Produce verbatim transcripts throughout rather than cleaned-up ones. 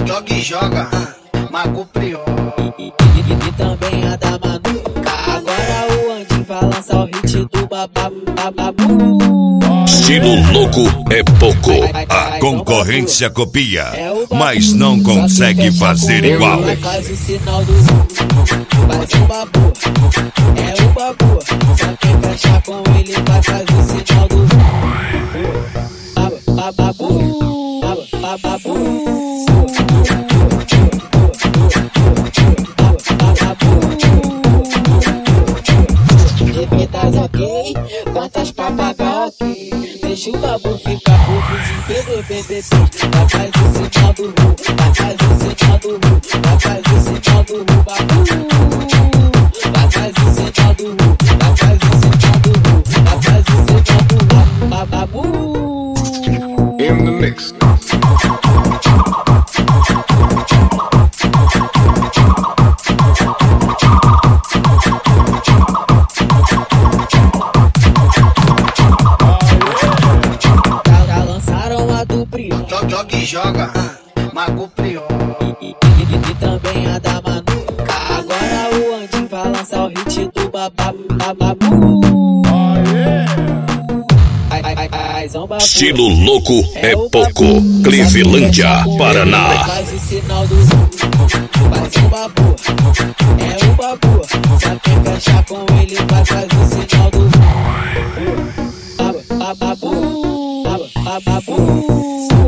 Joga e joga, Mago Prior. E, e, e também a da Manu. Agora o Andinho vai lançar o hit do bababu. Estilo louco é pouco. A concorrência copia, mas não consegue fazer igual. Faz o sinal do faz o babu. É o babu. Só quem fecha com ele vai fazer o sinal do bababu. Bababu. Evitas ok, quantas papagaio ok. Deixa o babu ficar pouco de Pedro B B C. Vai fazer o sinal do ru, vai fazer o sinal do ru, vai fazer o sinal do ru, babu. Vai fazer o sinal do ru, vai fazer o sinal do ru, vai fazer o sinal do ru, babu. In the mix. Joga e joga, Mago Prior. E, e, e, e também a da Manu. Agora o Andinho vai lançar o hit do bababu. Estilo louco é pouco. Clevelândia, Paraná. Faz o sinal do faz o babu. É o babu. Só quem fecha com ele vai fazer o sinal do bababu. Bababu.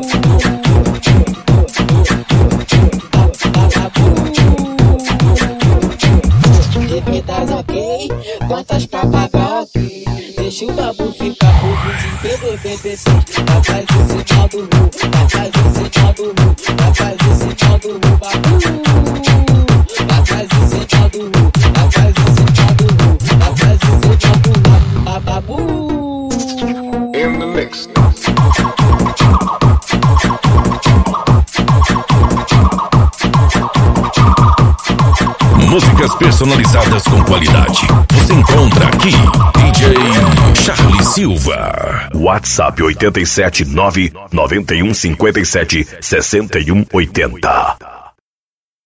Evitas ok, quantas papagaio ok. Deixa o babu ficar pouco de Pedro B B C. Vai fazer o sinal do ru, vai fazer o sinal do ru, vai fazer o sinal do ru, babu. Vai fazer o sinal do ru, vai fazer o sinal do ru, vai fazer o sinal do ru, babu. In the mix. Músicas personalizadas com qualidade. Você encontra aqui D J Charlie Silva. WhatsApp oito sete nove nove um cinco sete seis um oito zero.